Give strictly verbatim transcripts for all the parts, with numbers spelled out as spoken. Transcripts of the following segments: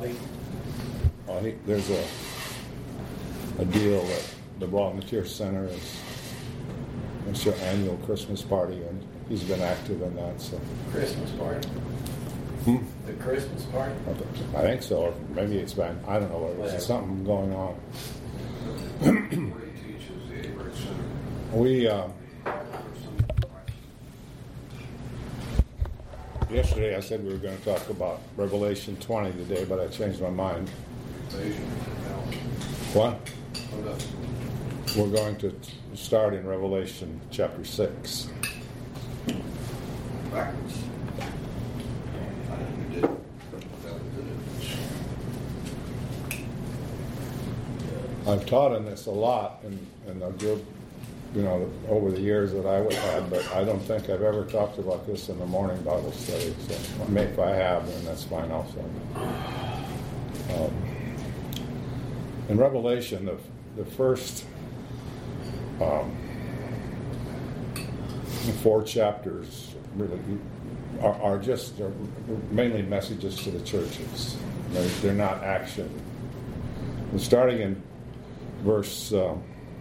Bobby? Well, he, there's a a deal that the Volunteer Center is, it's their annual Christmas party, and he's been active in that. So Christmas party? Hmm? The Christmas party? I think so, or maybe it's been, I don't know what it is. There's something going on. Where he teaches the Average Center. We, uh, yesterday I said we were going to talk about Revelation twenty today, but I changed my mind. What? We're going to start in Revelation chapter six. Backwards. I've taught in this a lot in, in the group, you know, over the years that I had, but I don't think I've ever talked about this in the morning Bible study. So if I have, then that's fine also. Um, in Revelation, the, the first um, four chapters really are, are just are mainly messages to the churches. They're, they're not action. And starting in verse, um,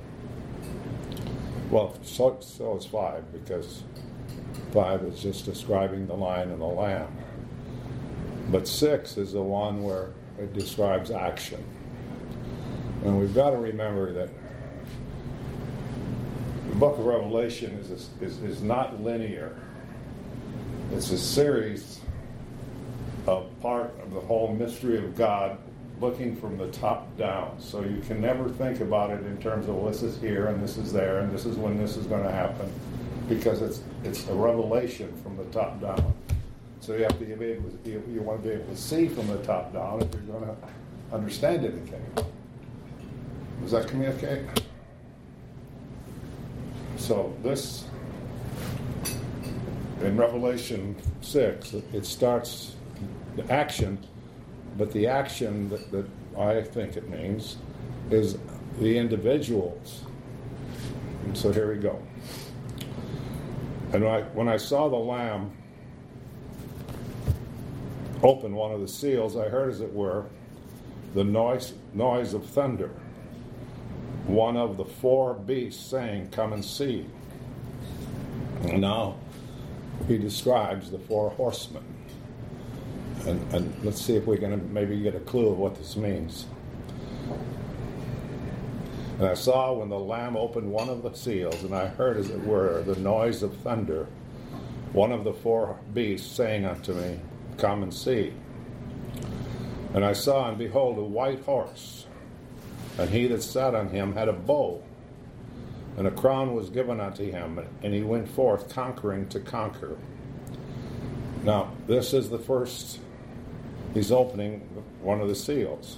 well, so, so it's five, because five is just describing the lion and the lamb. But six is the one where it describes action. And we've got to remember that the book of Revelation is, is, is not linear. It's a series of part of the whole mystery of God, looking from the top down. So you can never think about it in terms of, well, this is here and this is there and this is when this is going to happen, because it's it's a revelation from the top down. So you have to be able to, you, you want to be able to see from the top down if you're going to understand anything. Does that communicate? So this, in Revelation six, it starts the action. But the action that, that I think it means is the individuals. And so here we go. And when I, when I saw the Lamb open one of the seals, I heard, as it were, the noise, noise of thunder. One of the four beasts saying, "Come and see." And now he describes the four horsemen. And, and let's see if we can maybe get a clue of what this means. And I saw when the Lamb opened one of the seals, and I heard, as it were, the noise of thunder, one of the four beasts saying unto me, "Come and see." And I saw, and behold, a white horse, and he that sat on him had a bow, and a crown was given unto him, and he went forth conquering to conquer. Now, this is the first. He's opening one of the seals.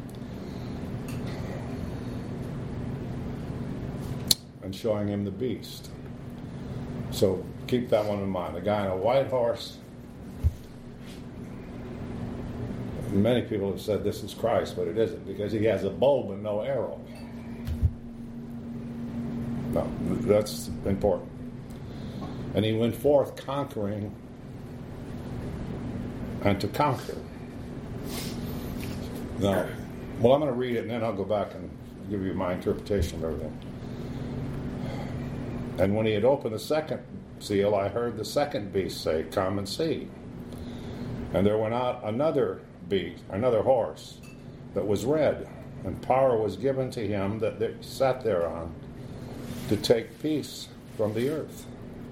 And showing him the beast. So keep that one in mind. A guy on a white horse. Many people have said this is Christ, but it isn't, because he has a bow but no arrow. No, that's important. And he went forth conquering and to conquer. Now, well, I'm going to read it, and then I'll go back and give you my interpretation of everything. And when he had opened the second seal, I heard the second beast say, "Come and see." And there went out another beast, another horse, that was red, and power was given to him that they sat thereon to take peace from the earth,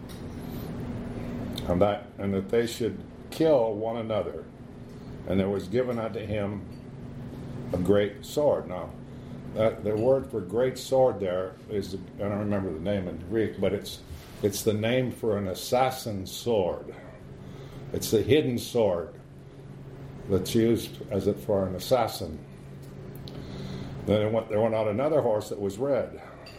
and that and that they should kill one another. And there was given unto him a great sword. Now, that, the word for great sword there is, I don't remember the name in Greek, but it's it's the name for an assassin's sword. It's the hidden sword that's used as it for an assassin. Then it went, there went out another horse that was red.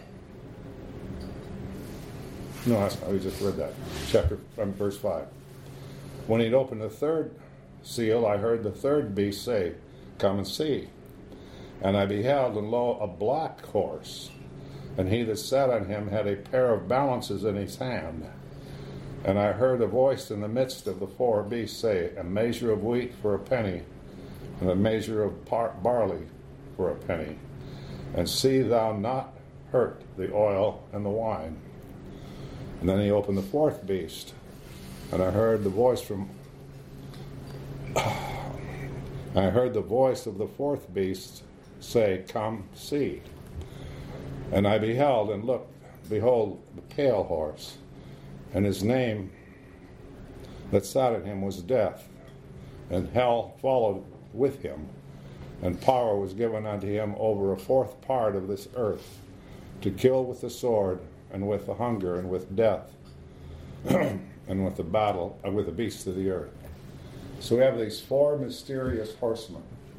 No, I just read that. Chapter, um, verse five. When he'd opened the third seal, I heard the third beast say, "Come and see." And I beheld, and lo, a black horse, and he that sat on him had a pair of balances in his hand. And I heard a voice in the midst of the four beasts say, "A measure of wheat for a penny, and a measure of par- barley for a penny. And see thou not hurt the oil and the wine. And then he opened the fourth beast, and I heard the voice from I heard the voice of the fourth beast say, Come, see. And I beheld, and looked, behold, the pale horse, and his name that sat on him was Death, and hell followed with him, and power was given unto him over a fourth part of this earth, to kill with the sword, and with the hunger, and with death, and with the battle, uh, with the beasts of the earth. So we have these four mysterious horsemen.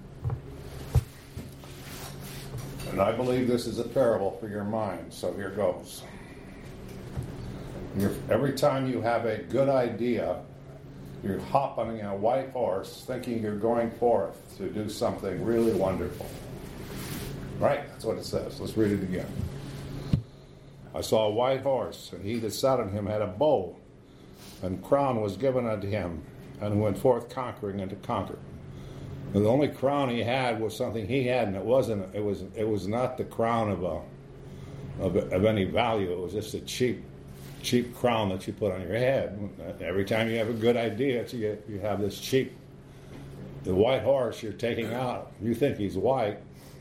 And I believe this is a parable for your mind, so here goes. You're, every time you have a good idea, you're hopping on a white horse thinking you're going forth to do something really wonderful. Right? That's what it says. Let's read it again. I saw a white horse, and he that sat on him had a bow, and crown was given unto him, and he went forth conquering and to conquer. And the only crown he had was something he had, and it wasn't. It was. It was not the crown of a of, of any value. It was just a cheap, cheap crown that you put on your head. Every time you have a good idea, you get, you have this cheap. The white horse you're taking out. You think he's white.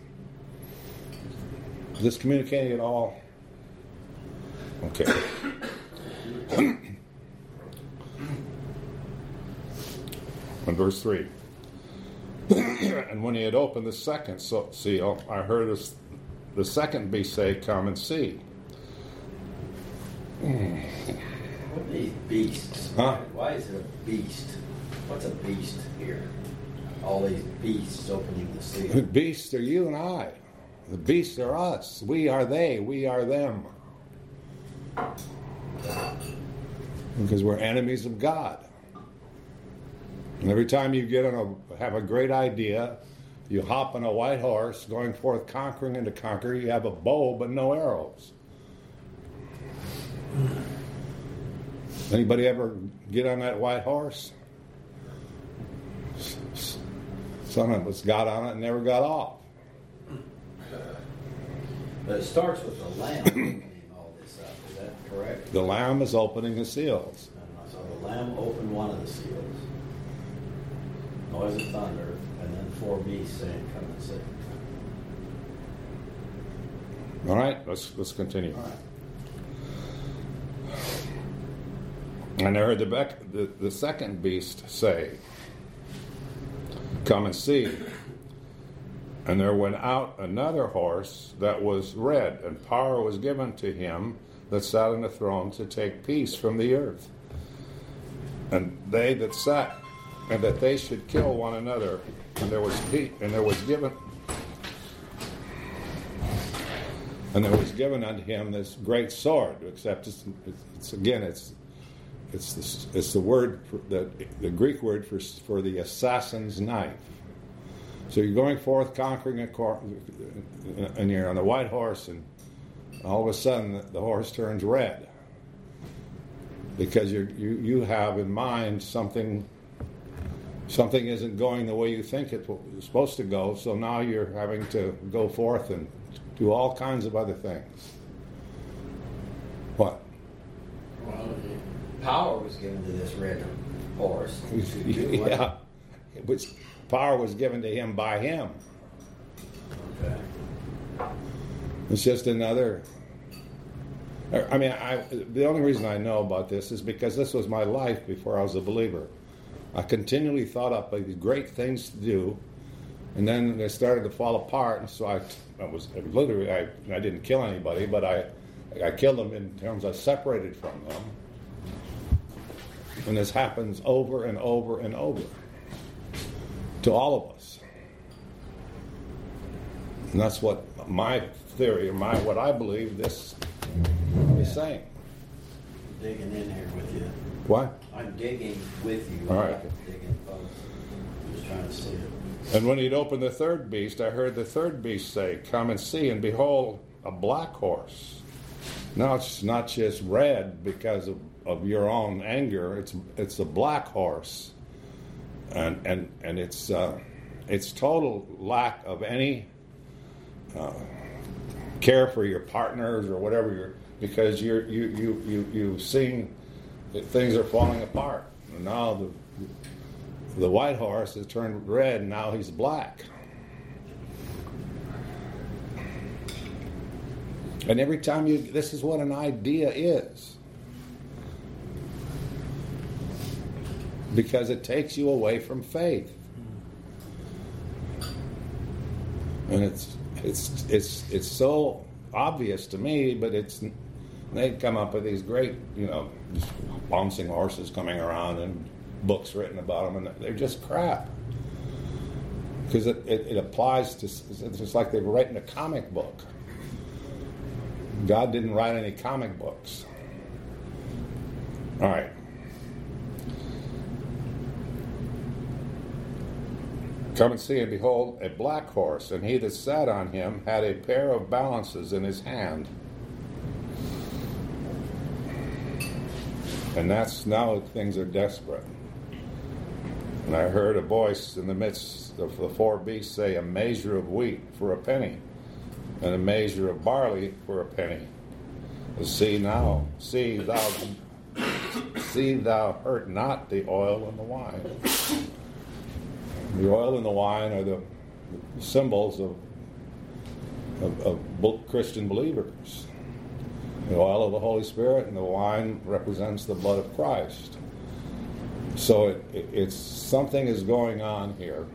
Is this communicating at all? Okay. And verse three. And when he had opened the second seal, I heard this, the second beast say, Come and see. What are these beasts? Huh? Why is it a beast? What's a beast here? All these beasts opening the seal. The beasts are you and I. The beasts are us. We are they. We are them. Because we're enemies of God. And every time you get on a have a great idea, you hop on a white horse, going forth conquering and to conquer. You have a bow but no arrows. Anybody ever get on that white horse? Some of us got on it and never got off. But it starts with the lamb opening all this up. Is that correct? The Lamb is opening the seals. So the lamb opened one of the seals. Noise of thunder, and then four beasts saying, Come and see. All right, let's let's continue. All right. And I heard the, bec- the the second beast say, Come and see. And there went out another horse that was red, and power was given to him that sat on the throne to take peace from the earth. And they that sat, and that they should kill one another. And there was peace, and there was given, and there was given unto him this great sword. Except it's, it's again, it's it's the, it's the word for the the Greek word for for the assassin's knife. So you're going forth conquering a cor- and you're on a white horse, and all of a sudden the horse turns red because you you you have in mind something. Something isn't going the way you think it's supposed to go, so now you're having to go forth and do all kinds of other things. What? Well, power was given to this red horse. Yeah, which power was given to him by him. Okay. It's just another. I mean, I, the only reason I know about this is because this was my life before I was a believer. I continually thought up like these great things to do, and then they started to fall apart. And so I, I was literally I, I didn't kill anybody, but I, I killed them in terms I separated from them. And this happens over and over and over to all of us. And that's what my theory, or my what I believe this is saying. Digging in here with you. What? I'm digging with you. All I'm right. not digging, folks. I'm just trying to see it. And when he'd opened the third beast, I heard the third beast say, Come and see, and behold, a black horse. Now it's not just red because of, of your own anger. It's it's a black horse, and and and it's uh, it's total lack of any uh, care for your partners or whatever you're, because you're you you you you've seen that things are falling apart. And now the the white horse has turned red, and now he's black. And every time you, this is what an idea is. Because it takes you away from faith. And it's it's it's it's so obvious to me, but it's they come up with these great, you know, bouncing horses coming around and books written about them, and they're just crap. Because it, it, it applies to, it's just like they were writing a comic book. God didn't write any comic books. All right. Come and see, and behold, a black horse, and he that sat on him had a pair of balances in his hand. And that's now things are desperate. And I heard a voice in the midst of the four beasts say, a measure of wheat for a penny, and a measure of barley for a penny. See now, see thou, see thou hurt not the oil and the wine. The oil and the wine are the symbols of, of, of Christian believers. The oil of the Holy Spirit and the wine represents the blood of Christ. So it, it, it's something is going on here.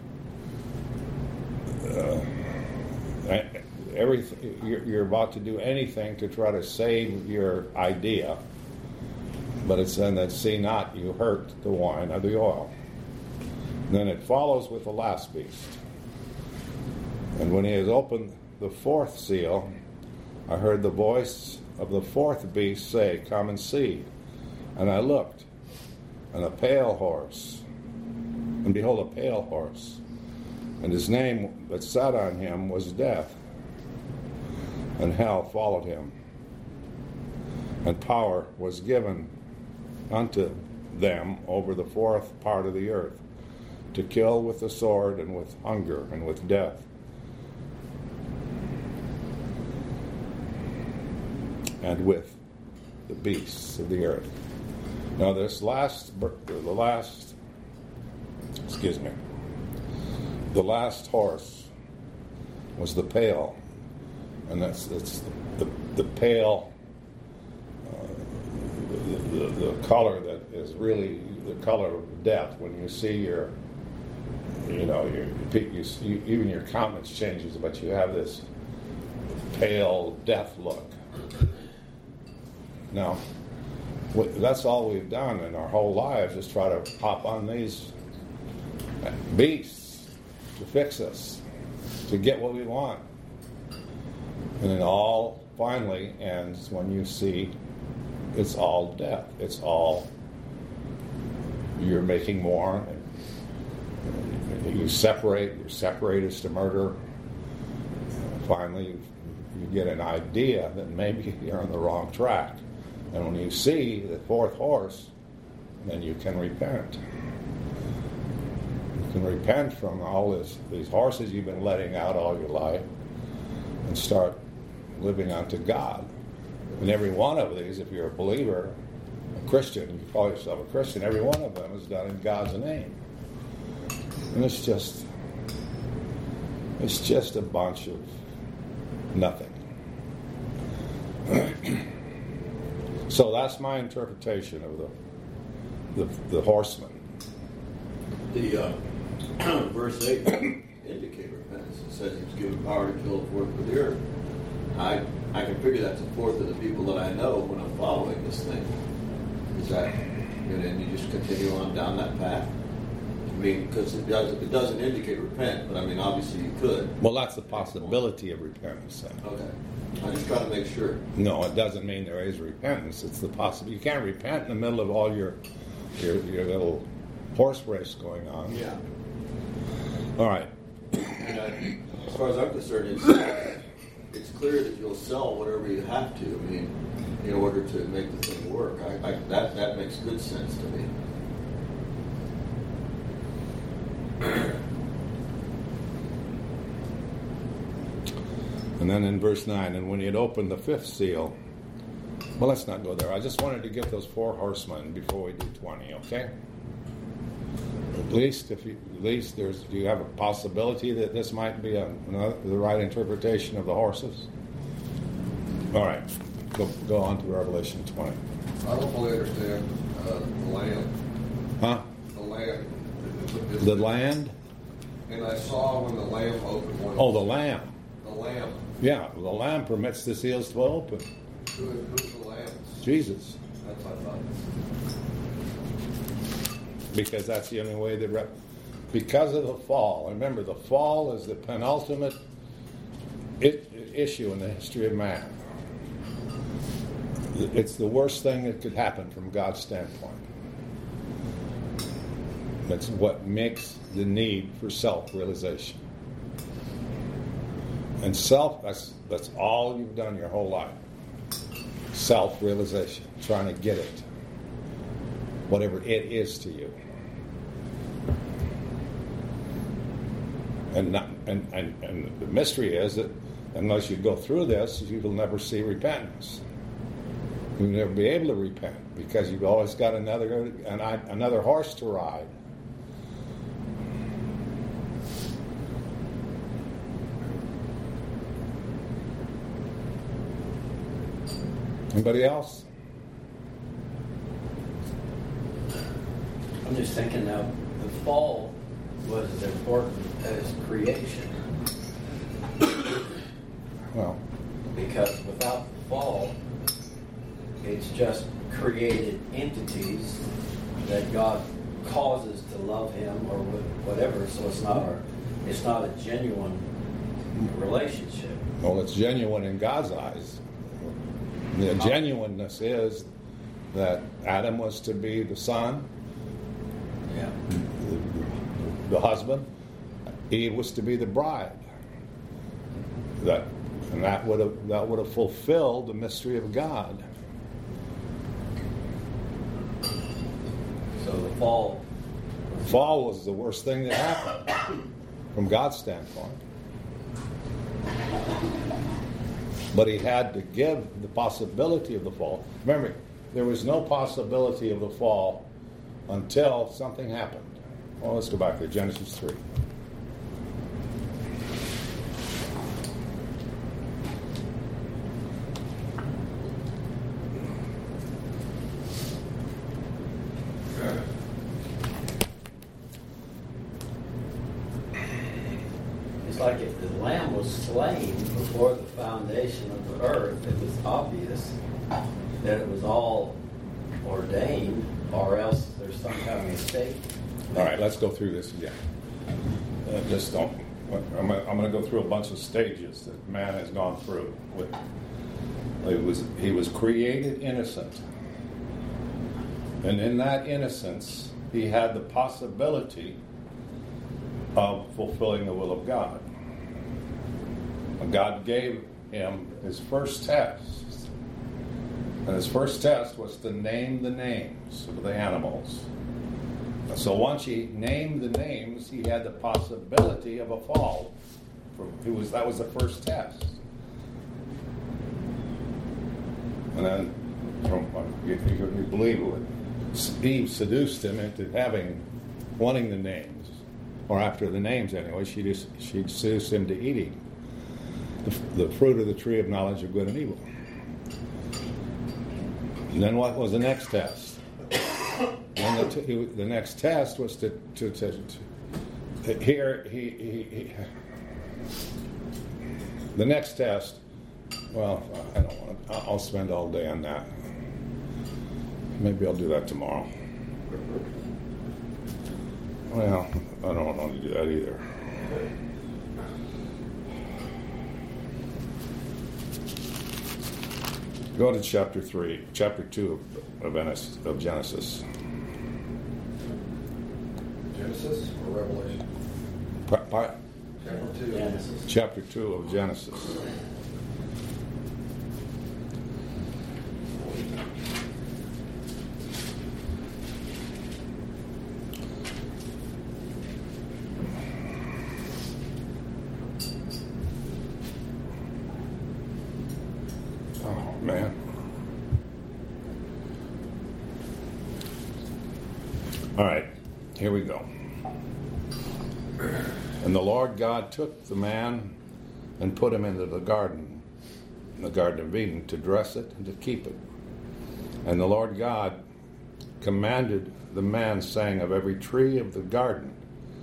Uh, everything you're, you're about to do anything to try to save your idea, but it's then that see not you hurt the wine or the oil. Then it follows with the last beast. And when he has opened the fourth seal, I heard the voice of the fourth beast say, come and see. And I looked, and a pale horse, and behold, a pale horse, and his name that sat on him was Death, and hell followed him. And power was given unto them over the fourth part of the earth, to kill with the sword and with hunger and with death. And with the beasts of the earth. Now this last, the last, excuse me, the last horse was the pale, and that's it's the the pale, uh, the, the the color that is really the color of death. When you see your You know, your, you, you, even your countenance changes, but you have this pale death look. Now, that's all we've done in our whole lives is try to hop on these beasts to fix us, to get what we want. And it all finally ends when you see it's all death. It's all you're making more. You separate, your separate is to murder. Finally, you, you get an idea that maybe you're on the wrong track. And when you see the fourth horse, then you can repent. You can repent from all this, these horses you've been letting out all your life and start living unto God. And every one of these, if you're a believer, a Christian, you call yourself a Christian, every one of them is done in God's name. And it's just, it's just a bunch of nothing. So that's my interpretation of the the, the horseman. The uh, verse eight indicate repentance. It says he was given power to kill the fourth of the earth. I I can figure that's a fourth of the people that I know when I'm following this thing. Is that, and then you just continue on down that path. I mean, because it, does, it doesn't indicate repent, but I mean, obviously you could. Well, that's the possibility of repentance. Then. Okay. I'm just trying to make sure. No, it doesn't mean there is repentance. It's the possibility. You can't repent in the middle of all your, your, your little horse race going on. Yeah. All right. And I, as far as I'm concerned, it's, it's clear that you'll sell whatever you have to. I mean, in order to make the thing work. I, I, that that makes good sense to me. And then in verse nine, and when he had opened the fifth seal, well, let's not go there. I just wanted to get those four horsemen before we do twenty, okay? At least, if you, at least there's, do you have a possibility that this might be a, another, the right interpretation of the horses? All right, go, go on to Revelation twenty. I don't fully understand uh, the lamb. Huh? The lamb. The land? And I saw when the lamb opened one. Oh, the lamb. The lamb. Yeah, the lamb permits the seals to open. Who, who's the lamb? Jesus. That's what I thought. Because that's the only way that... Rep- because of the fall. Remember, the fall is the penultimate it, issue in the history of man. It's the worst thing that could happen from God's standpoint. That's what makes the need for self-realization. And self, that's, that's all you've done your whole life. Self-realization, trying to get it. Whatever it is to you. And, not, and, and, and the mystery is that unless you go through this, you will never see repentance. You'll never be able to repent because you've always got another an, another horse to ride. Anybody else? I'm just thinking now, the fall was as important as creation. Well, because without the fall, it's just created entities that God causes to love Him or whatever. So it's not a, it's not a genuine relationship. well, it's genuine in God's eyes. The genuineness is that Adam was to be the son, Yeah. the, the husband. Eve was to be the bride. That and that would have that would have fulfilled the mystery of God. So the fall. Fall was the worst thing that happened from God's standpoint. But He had to give the possibility of the fall. Remember, there was no possibility of the fall until something happened. Well, let's go back to Genesis three. It's like if the lamb was slain before the foundation of the earth, it was obvious that it was all ordained, or else there's some kind of mistake. All right, let's go through this again. Uh, just don't. I'm going I'm to go through a bunch of stages that man has gone through. With, it was he was created innocent, and in that innocence, he had the possibility of fulfilling the will of God. And God gave him his first test, and his first test was to name the names of the animals. So once he named the names, he had the possibility of a fall. It was that was the first test. And then, from if you, you believe it, would, Eve seduced him into having, wanting the names, or after the names anyway. She just she seduced him to eating the, the fruit of the tree of knowledge of good and evil. And then what was the next test? And the, t- the next test was to, to, to, to here he, he, he the next test. Well, I don't want to. I'll spend all day on that. Maybe I'll do that tomorrow. Well, I don't want to do that either. Go to chapter three, chapter two of, of Genesis. Genesis or Revelation? Part, part, Chapter two. Genesis. chapter two of Genesis. Man. All right, here we go. And the Lord God took the man and put him into the garden, in the Garden of Eden, to dress it and to keep it. And the Lord God commanded the man, saying, of every tree of the garden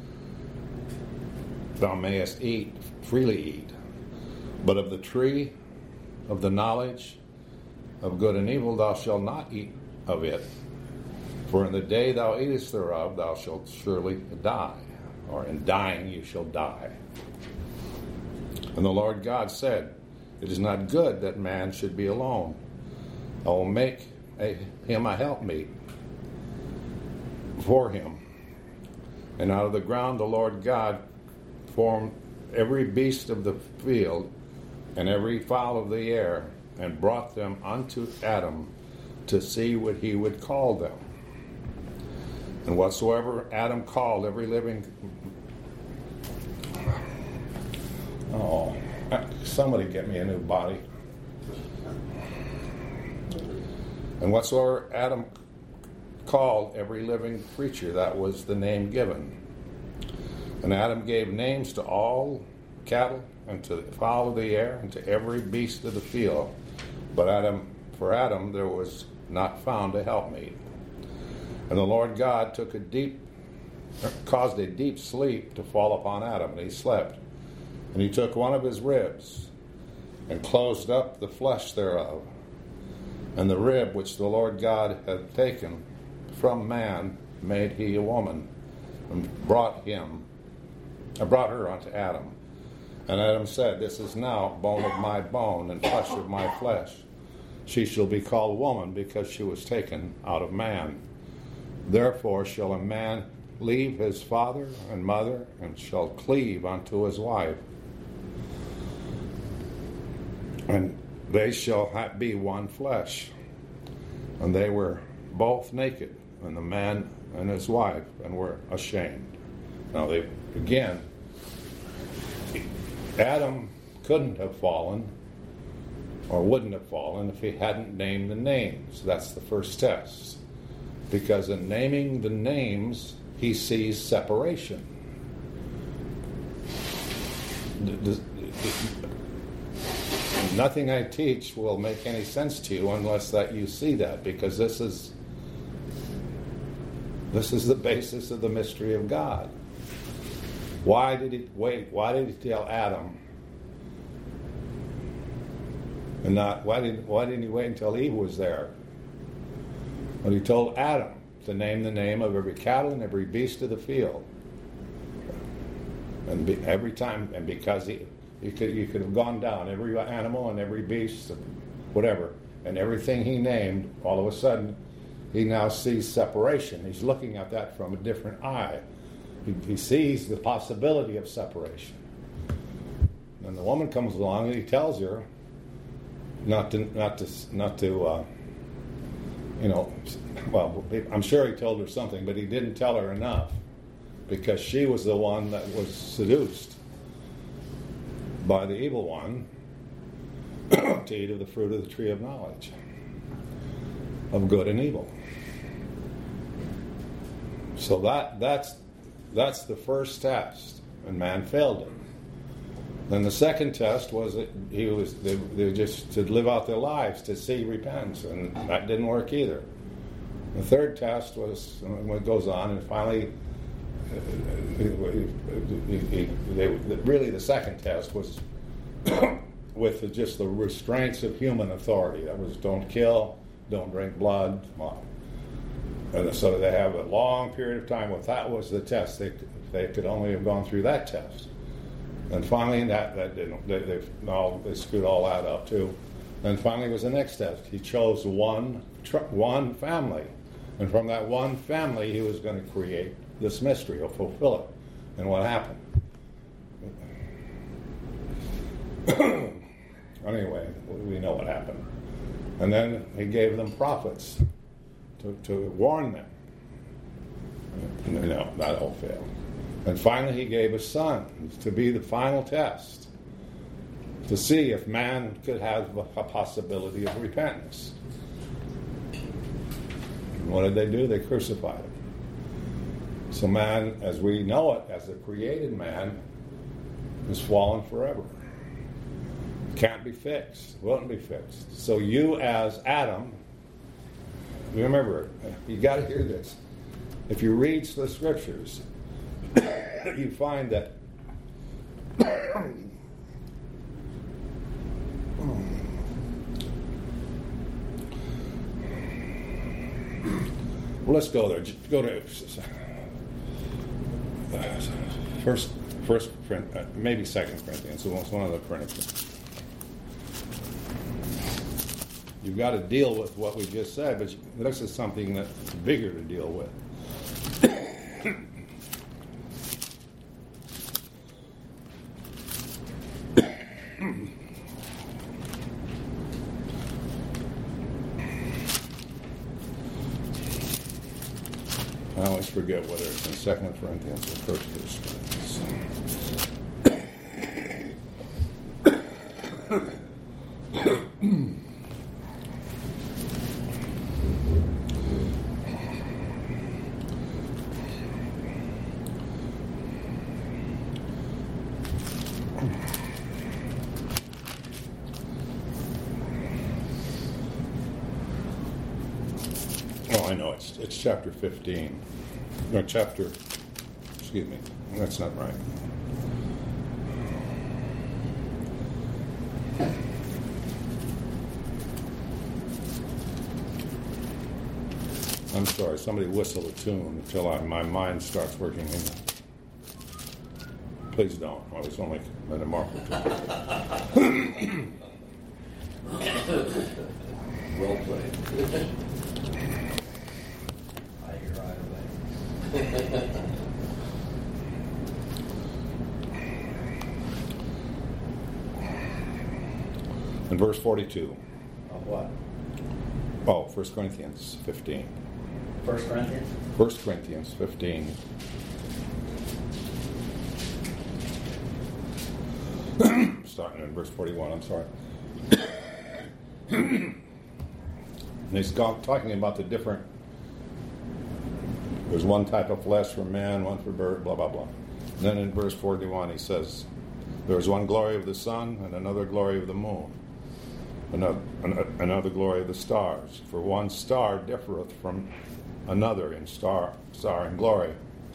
thou mayest eat, freely eat, but of the tree of the knowledge of good and evil thou shalt not eat of it. For in the day thou eatest thereof thou shalt surely die, or in dying you shall die. And the Lord God said, it is not good that man should be alone. I will make a, him a helpmeet for him. And out of the ground the Lord God formed every beast of the field and every fowl of the air, and brought them unto Adam to see what he would call them. And whatsoever Adam called every living... Oh, somebody get me a new body. And whatsoever Adam called every living creature, that was the name given. And Adam gave names to all cattle, and to the fowl of the air, and to every beast of the field. But Adam, for Adam there was not found a helpmeet. And the Lord God took a deep, caused a deep sleep to fall upon Adam, and he slept. And he took one of his ribs, and closed up the flesh thereof. And the rib which the Lord God had taken from man made he a woman, and brought him, uh, brought her unto Adam. And Adam said, this is now bone of my bone, and flesh of my flesh. She shall be called woman, because she was taken out of man. Therefore shall a man leave his father and mother, and shall cleave unto his wife, and they shall ha- be one flesh. And they were both naked, and the man and his wife, and were ashamed. Now they, again, Adam couldn't have fallen, or wouldn't have fallen, if he hadn't named the names. That's the first test. Because in naming the names, he sees separation. Nothing I teach will make any sense to you unless that you see that, because this is this is the basis of the mystery of God. Why did he wait? Why did he tell Adam? And not why did why didn't he wait until Eve was there? Well, he told Adam to name the name of every cattle and every beast of the field. And be, every time, and because he, you could you could have gone down every animal and every beast, whatever, and everything he named. All of a sudden, he now sees separation. He's looking at that from a different eye. He, he sees the possibility of separation. And the woman comes along and he tells her not to not to not to. Uh, You know, well, I'm sure he told her something, but he didn't tell her enough, because she was the one that was seduced by the evil one to eat of the fruit of the tree of knowledge of good and evil. So that that's that's the first test, and man failed it. Then the second test was that he was they, they just to live out their lives to see repentance, and that didn't work either. The third test was when it goes on, and finally, he, they, really the second test was with the, just the restraints of human authority. That was don't kill, don't drink blood, and so they have a long period of time. Well, that was the test. They they could only have gone through that test. And finally, that, that didn't, they, they, no, they screwed all that up too. And finally was the next test. He chose one one family. And from that one family, he was going to create this mystery, or fulfill it. And what happened? Anyway, we know what happened. And then he gave them prophets to, to warn them. No, that all failed. And finally, he gave a son to be the final test. to see if man could have a possibility of repentance. And what did they do? They crucified him. So man, as we know it, as a created man, is fallen forever. Can't be fixed. Won't be fixed. So you as Adam, remember, you got to hear this. If you read the scriptures, you find that well, let's go there. Just go to first, first, maybe Second Corinthians. So it's one of the Corinthians. You've got to deal with what we just said, but this is something that's bigger to deal with. I always forget whether it's in Second Corinthians or First Corinthians. Oh, I know, it's it's chapter fifteen. No, chapter, excuse me, that's not right. I'm sorry, somebody whistle a tune until I, my mind starts working in. Please don't. I was only in a marker tune. Well played. I hear right away. In verse forty-two. Of what? Oh, First Corinthians fifteen. First Corinthians? First Corinthians fifteen. Starting in verse forty-one, I'm sorry. And he's talking about the different, there's one type of flesh for man, one for bird, blah, blah, blah. And then in verse forty-one he says, there is one glory of the sun and another glory of the moon, another, another glory of the stars. For one star differeth from another in star, star and glory.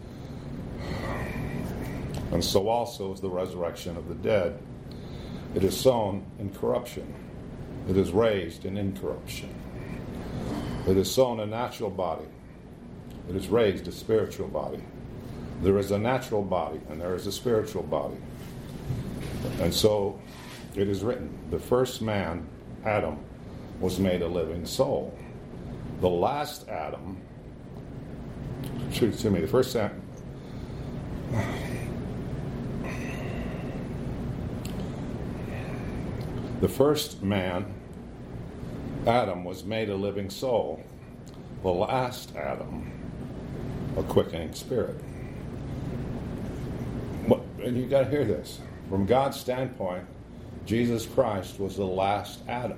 And so also is the resurrection of the dead. It is sown in corruption. It is raised in incorruption. It is sown a natural body. It is raised a spiritual body. There is a natural body and there is a spiritual body. And so it is written, the first man, Adam, was made a living soul. The last Adam, excuse me, the first Adam, the first man, Adam, was made a living soul. The last Adam, a quickening spirit. What, and you got to hear this. From God's standpoint, Jesus Christ was the last Adam.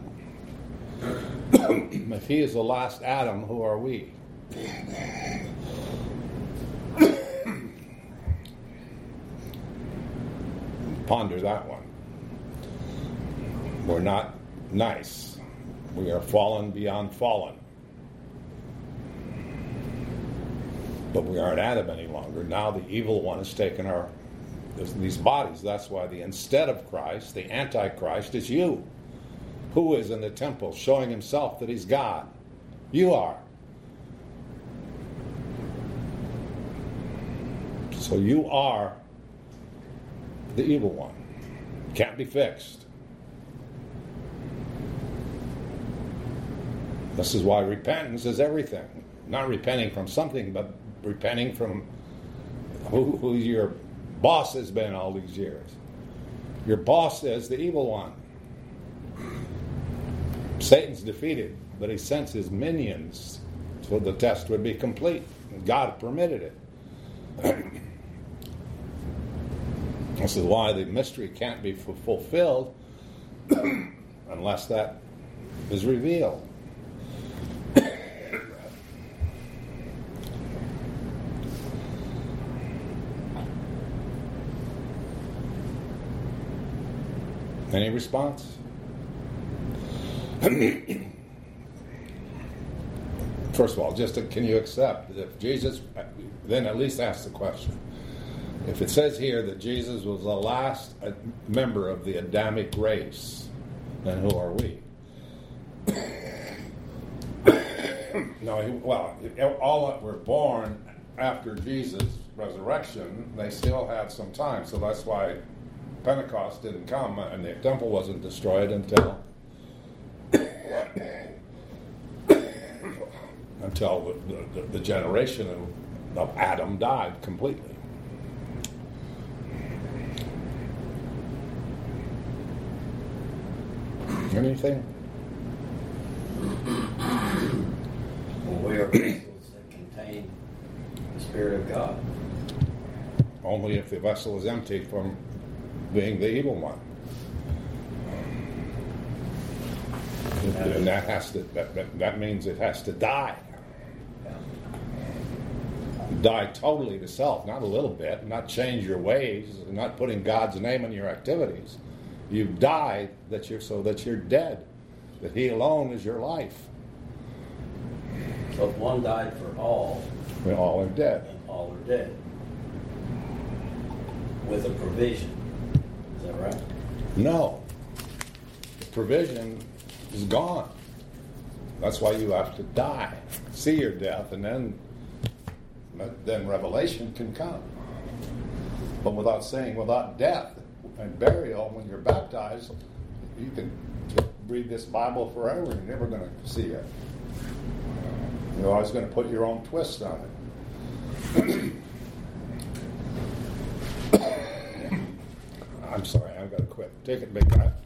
If he is the last Adam, who are we? Ponder that one. We're not nice. We are fallen beyond fallen. But we aren't Adam any longer. Now the evil one has taken our these bodies. That's why the instead of Christ, the Antichrist, is you. Who is in the temple showing himself that he's God? You are. So you are the evil one. Can't be fixed. This is why repentance is everything. Not repenting from something, but repenting from who, who your boss has been all these years. Your boss is the evil one. Satan's defeated, but he sends his minions so the test would be complete. God permitted it. This is why the mystery can't be f- fulfilled unless that is revealed. Any response? First of all, just to, can you accept that if Jesus, then at least ask the question. If it says here that Jesus was the last member of the Adamic race, then who are we? No, he, well, all that were born after Jesus' resurrection, they still had some time. So that's why Pentecost didn't come and the temple wasn't destroyed until until the, the, the generation of, of Adam died completely. Anything? Well, we are vessels that contain the Spirit of God. Only if the vessel is empty from being the evil one. And that has to that, that, that means it has to die. Die totally to self, not a little bit, not change your ways, not putting God's name in your activities. You've died that you're so that you're dead, that He alone is your life. So if one died for all, We all are dead. and all are dead. With a provision. Is that right? No. The provision is gone. That's why you have to die. See your death, and then then revelation can come. But without saying, without death and burial, when you're baptized, you can read this Bible forever. You're never going to see it. You're always going to put your own twist on it. I'm sorry, I've got to quit. Take it, big guy.